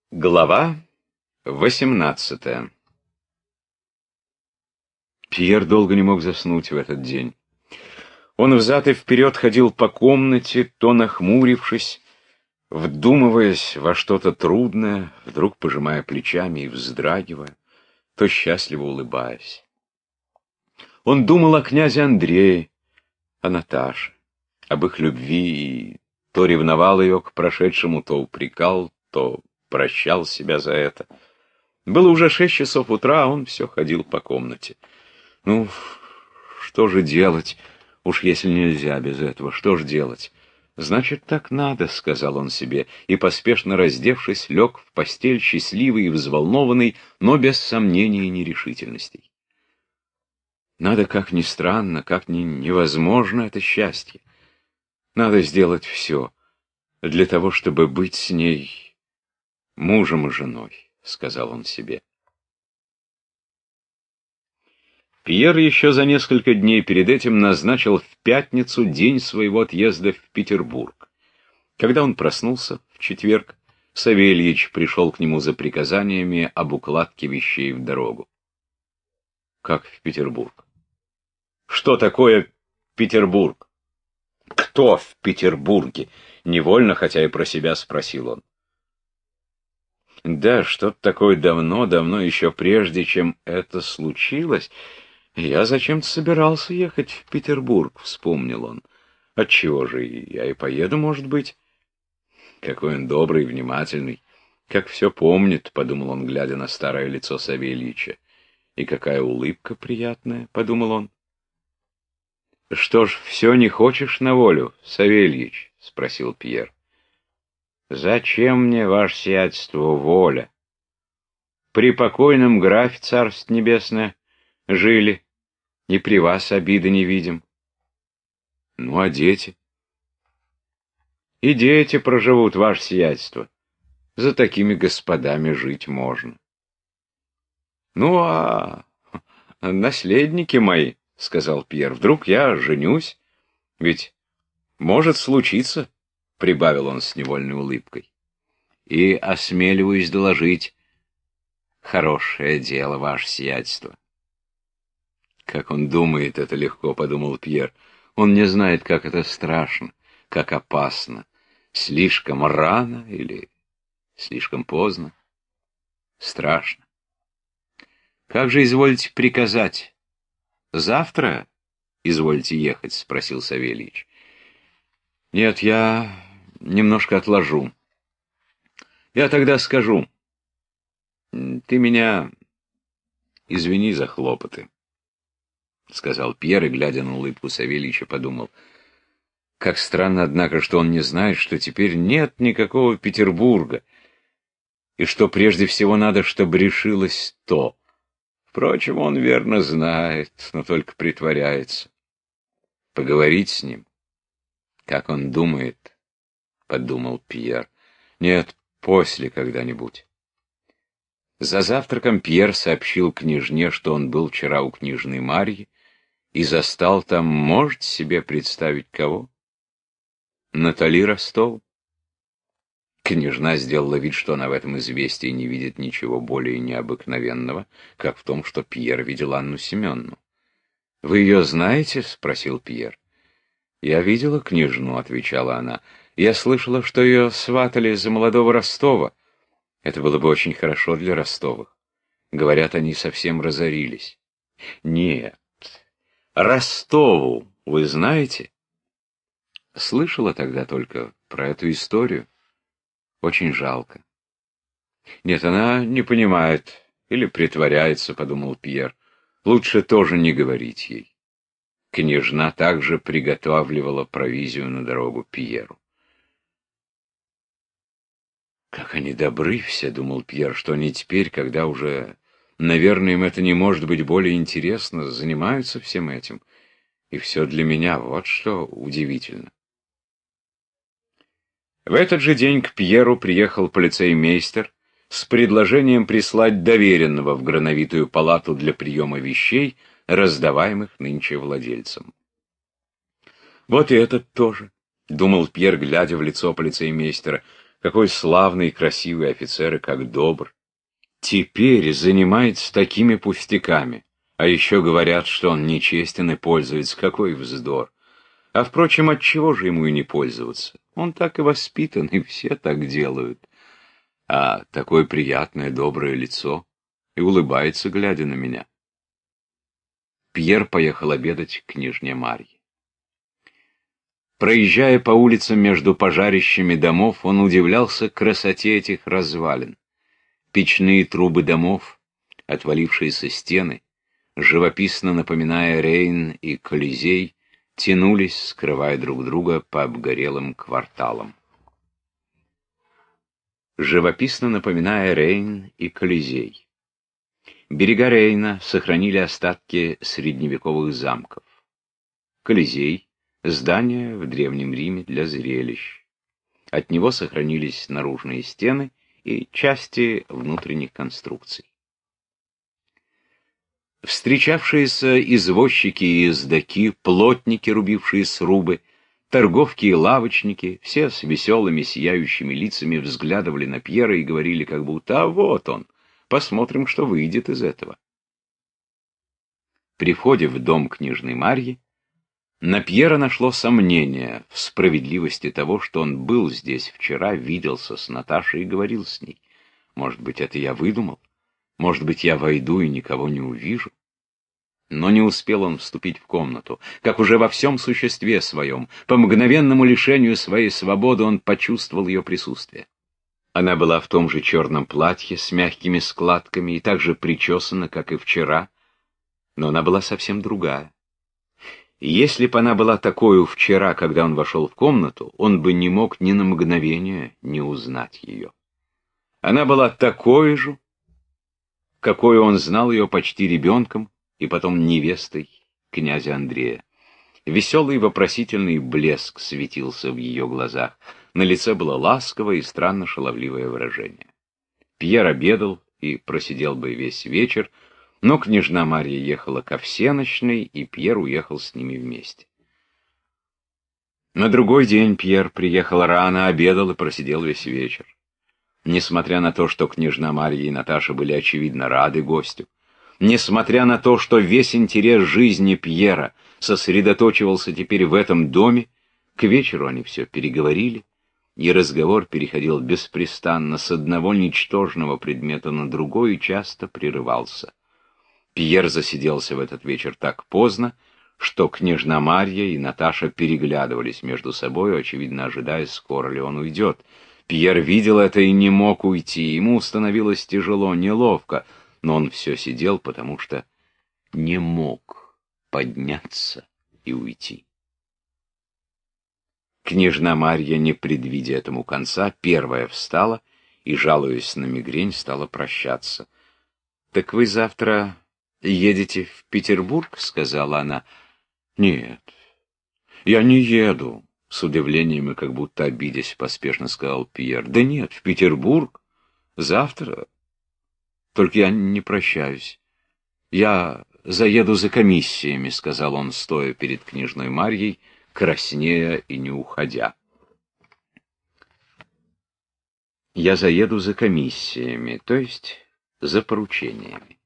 Глава 18. Пьер долго не мог заснуть в этот день. Он взад и вперед ходил по комнате, то нахмурившись, вдумываясь во что-то трудное, вдруг пожимая плечами и вздрагивая, то счастливо улыбаясь. Он думал о князе Андрее, о Наташе, об их любви, и то ревновал ее к прошедшему, то упрекал, то прощал себя за это. Было уже 6 часов утра, а он все ходил по комнате. Ну, что же делать? Уж если нельзя без этого, что же делать? Значит, так надо, сказал он себе, и, поспешно раздевшись, лег в постель, счастливый и взволнованный, но без сомнений и нерешительностей. Надо, как ни странно, как ни невозможно это счастье. Надо сделать все для того, чтобы быть с ней мужем и женой, сказал он себе. Пьер еще за несколько дней перед этим назначил в пятницу день своего отъезда в Петербург. Когда он проснулся в четверг, Савельич пришел к нему за приказаниями об укладке вещей в дорогу. Как в Петербург? Что такое Петербург? Кто в Петербурге? Невольно, хотя и про себя, спросил он. Да, что-то такое давно, еще прежде, чем это случилось. Я зачем-то собирался ехать в Петербург, вспомнил он. Отчего же, я и поеду, может быть. Какой он добрый, внимательный, как все помнит, подумал он, глядя на старое лицо Савельича. И какая улыбка приятная, подумал он. Что ж, все не хочешь на волю, Савельич? Спросил Пьер. Зачем мне, ваше сиятельство, воля? При покойном графе, царство небесное, жили, и при вас обиды не видим. Ну, а дети? И дети проживут, ваше сиятельство. За такими господами жить можно. Ну, а наследники мои, сказал Пьер, вдруг я женюсь? Ведь может случиться, прибавил он с невольной улыбкой. И осмеливаюсь доложить, хорошее дело, ваше сиятельство. Как он думает, это легко, подумал Пьер. Он не знает, как это страшно, как опасно. Слишком рано или слишком поздно. Страшно. Как же извольте приказать? Завтра извольте ехать, спросил Савельич. Нет, я немножко отложу. Я тогда скажу. Ты меня извини за хлопоты, сказал Пьер, и, глядя на улыбку Савельича, подумал. Как странно, однако, что он не знает, что теперь нет никакого Петербурга, и что прежде всего надо, чтобы решилось то. Впрочем, он верно знает, но только притворяется. Поговорить с ним, как он думает, подумал Пьер. Нет, после когда-нибудь. За завтраком Пьер сообщил княжне, что он был вчера у княжны Марьи, и застал там, можете себе представить, кого? Натали Ростову. Княжна сделала вид, что она в этом известии не видит ничего более необыкновенного, как в том, что Пьер видел Анну Семенну. — Вы ее знаете? — спросил Пьер. — Я видела княжну, — отвечала она. — Я слышала, что ее сватали за молодого Ростова. Это было бы очень хорошо для Ростовых. Говорят, они совсем разорились. — Нет. Ростову вы знаете? Слышала тогда только про эту историю. Очень жалко. Нет, она не понимает или притворяется, подумал Пьер. Лучше тоже не говорить ей. Княжна также приготавливала провизию на дорогу Пьеру. Как они добры все, думал Пьер, что они теперь, когда уже, наверное, им это не может быть более интересно, занимаются всем этим. И все для меня, вот что удивительно. В этот же день к Пьеру приехал полицеймейстер с предложением прислать доверенного в Грановитую палату для приема вещей, раздаваемых нынче владельцам. Вот и этот тоже, — думал Пьер, глядя в лицо полицеймейстера. Какой славный и красивый офицер и как добр. Теперь занимается такими пустяками. А еще говорят, что он нечестен и пользуется. Какой вздор. А впрочем, отчего же ему и не пользоваться? Он так и воспитан, и все так делают. А такое приятное, доброе лицо. И улыбается, глядя на меня. Пьер поехал обедать к княжне Марье. Проезжая по улицам между пожарищами домов, он удивлялся красоте этих развалин. Печные трубы домов, отвалившиеся стены, живописно напоминая Рейн и Колизей, тянулись, скрывая друг друга по обгорелым кварталам. Живописно напоминая Рейн и Колизей. Берега Рейна сохранили остатки средневековых замков. Колизей — здание в Древнем Риме для зрелищ. От него сохранились наружные стены и части внутренних конструкций. Встречавшиеся извозчики и ездаки, плотники, рубившие срубы, торговки и лавочники, все с веселыми сияющими лицами взглядывали на Пьера и говорили как будто: «А вот он, посмотрим, что выйдет из этого». При входе в дом княжны Марьи на Пьера нашло сомнение в справедливости того, что он был здесь вчера, виделся с Наташей и говорил с ней. Может быть, это я выдумал? Может быть, я войду и никого не увижу? Но не успел он вступить в комнату, как уже во всем существе своем, по мгновенному лишению своей свободы, он почувствовал ее присутствие. Она была в том же черном платье с мягкими складками и так же причесана, как и вчера, но она была совсем другая. И если бы она была такой вчера, когда он вошел в комнату, он бы не мог ни на мгновение не узнать ее. Она была такой же, какой он знал ее почти ребенком и потом невестой князя Андрея. Веселый вопросительный блеск светился в ее глазах. На лице было ласковое и странно шаловливое выражение. Пьер обедал и просидел бы весь вечер, но княжна Марья ехала ко всенощной, и Пьер уехал с ними вместе. На другой день Пьер приехал рано, обедал и просидел весь вечер. Несмотря на то, что княжна Марья и Наташа были очевидно рады гостю, несмотря на то, что весь интерес жизни Пьера сосредоточивался теперь в этом доме, к вечеру они все переговорили, и разговор переходил беспрестанно с одного ничтожного предмета на другой и часто прерывался. Пьер засиделся в этот вечер так поздно, что княжна Марья и Наташа переглядывались между собой, очевидно ожидая, скоро ли он уйдет. Пьер видел это и не мог уйти, ему становилось тяжело, неловко, но он все сидел, потому что не мог подняться и уйти. Княжна Марья, не предвидя этому конца, первая встала и, жалуясь на мигрень, стала прощаться. — Так вы завтра едете в Петербург? — сказала она. — Нет, я не еду, — с удивлением и как будто обидясь, поспешно сказал Пьер. — Да нет, в Петербург. Завтра. Только я не прощаюсь. Я заеду за комиссиями, — сказал он, стоя перед княжной Марьей, краснея и не уходя. Я заеду за комиссиями, то есть за поручениями.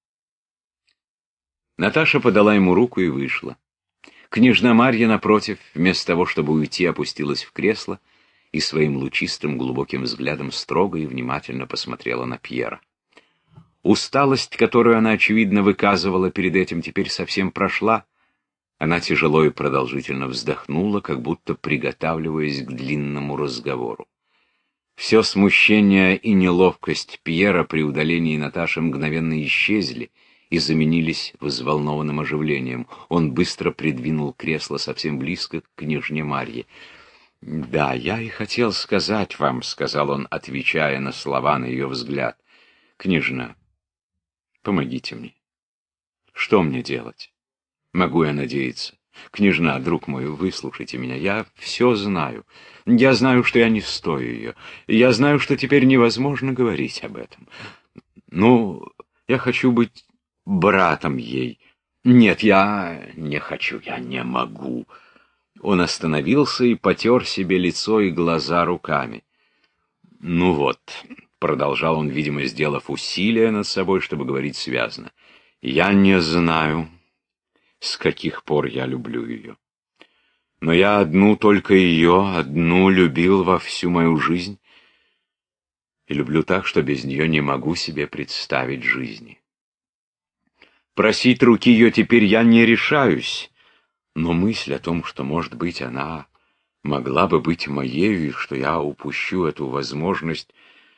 Наташа подала ему руку и вышла. Княжна Марья, напротив, вместо того, чтобы уйти, опустилась в кресло и своим лучистым глубоким взглядом строго и внимательно посмотрела на Пьера. Усталость, которую она, очевидно, выказывала перед этим, теперь совсем прошла. Она тяжело и продолжительно вздохнула, как будто приготавливаясь к длинному разговору. Все смущение и неловкость Пьера при удалении Наташи мгновенно исчезли и заменились взволнованным оживлением. Он быстро придвинул кресло совсем близко к княжне Марье. «Да, я и хотел сказать вам», — сказал он, отвечая на слова, на ее взгляд. «Княжна, помогите мне. Что мне делать? Могу я надеяться? Княжна, друг мой, выслушайте меня. Я все знаю. Я знаю, что я не стою ее. Я знаю, что теперь невозможно говорить об этом. Ну, я хочу быть братом ей. Нет, я не хочу, я не могу». Он остановился и потер себе лицо и глаза руками. «Ну вот», — продолжал он, видимо, сделав усилие над собой, чтобы говорить связно, — «я не знаю, с каких пор я люблю ее. Но я одну только ее, одну любил во всю мою жизнь, и люблю так, что без нее не могу себе представить жизни. Просить руки ее теперь я не решаюсь, но мысль о том, что, может быть, она могла бы быть моею, и что я упущу эту возможность,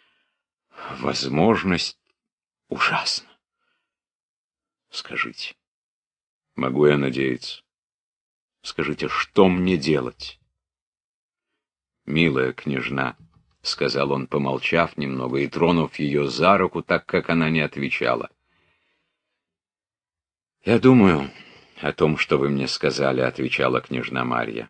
ужасно. Скажите, могу я надеяться? Скажите, что мне делать?» «Милая княжна», — сказал он, помолчав немного и тронув ее за руку, так как она не отвечала. «Я думаю о том, что вы мне сказали», — отвечала княжна Марья.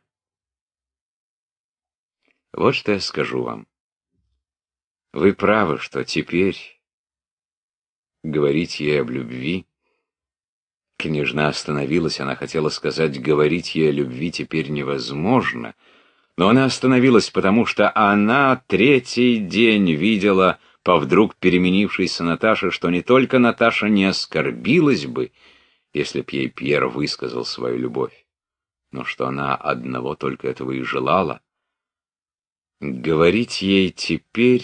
«Вот что я скажу вам. Вы правы, что теперь говорить ей об любви...» Княжна остановилась, она хотела сказать, говорить ей о любви теперь невозможно, но она остановилась, потому что она третий день видела по вдруг переменившейся Наташе, что не только Наташа не оскорбилась бы, если б ей Пьер высказал свою любовь, но что она одного только этого и желала. Говорить ей теперь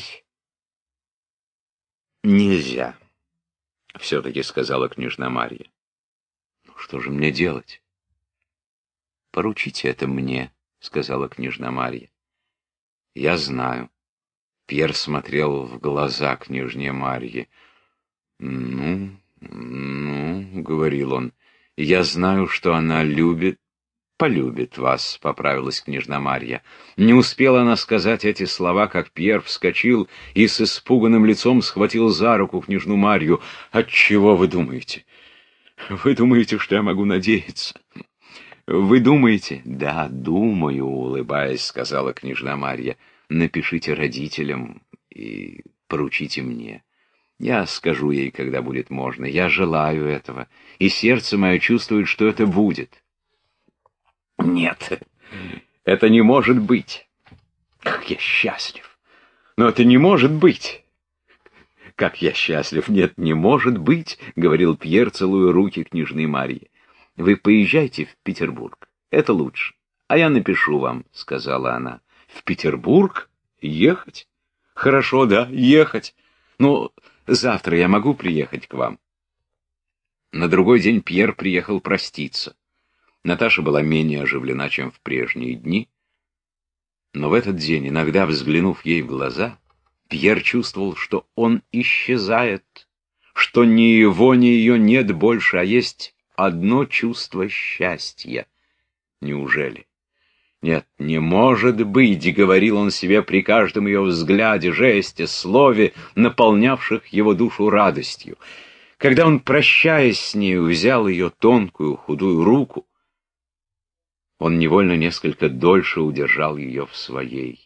нельзя, все-таки сказала княжна Марья. «Что же мне делать?» «Поручите это мне», — сказала княжна Марья. «Я знаю». Пьер смотрел в глаза княжне Марье. «Ну, — говорил он, — я знаю, что она полюбит вас», — поправилась княжна Марья. Не успела она сказать эти слова, как Пьер вскочил и с испуганным лицом схватил за руку княжну Марью. «Отчего вы думаете? Вы думаете, что я могу надеяться? Вы думаете?» «Да, думаю», — улыбаясь, сказала княжна Марья. «Напишите родителям и поручите мне. Я скажу ей, когда будет можно. Я желаю этого, и сердце мое чувствует, что это будет». «Нет, это не может быть. Как я счастлив! Но это не может быть!» «Как я счастлив! Нет, не может быть!» — говорил Пьер, целуя руки княжны Марьи. «Вы поезжайте в Петербург. Это лучше. А я напишу вам», — сказала она. «В Петербург? Ехать? Хорошо, да, ехать. Ну, завтра я могу приехать к вам?» На другой день Пьер приехал проститься. Наташа была менее оживлена, чем в прежние дни. Но в этот день, иногда взглянув ей в глаза, Пьер чувствовал, что он исчезает, что ни его, ни ее нет больше, а есть одно чувство счастья. Неужели? «Нет, не может быть», — говорил он себе при каждом ее взгляде, жесте, слове, наполнявших его душу радостью. Когда он, прощаясь с нею, взял ее тонкую, худую руку, он невольно несколько дольше удержал ее в своей.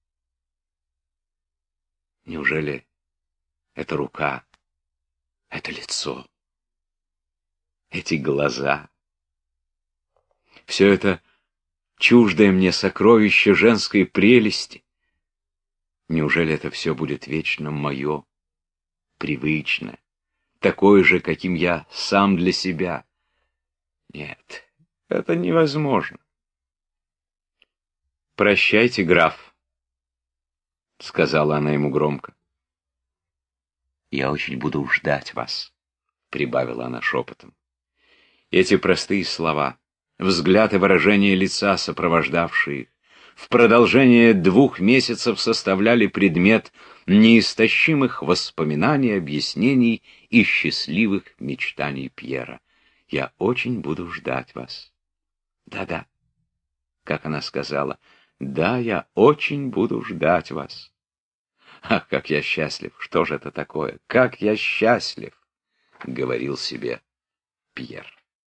Неужели эта рука, это лицо, эти глаза, все это чуждое мне сокровище женской прелести, неужели это все будет вечно мое, привычное, такое же, каким я сам для себя? Нет, это невозможно. «Прощайте, граф», — сказала она ему громко. «Я очень буду ждать вас», — прибавила она шепотом. Эти простые слова, взгляд и выражение лица, сопровождавшие их, в продолжение 2 месяцев составляли предмет неистощимых воспоминаний, объяснений и счастливых мечтаний Пьера. «Я очень буду ждать вас». Да-да, как она сказала, «Да, я очень буду ждать вас». Ах, как я счастлив! Что же это такое? Как я счастлив! — говорил себе Пьер.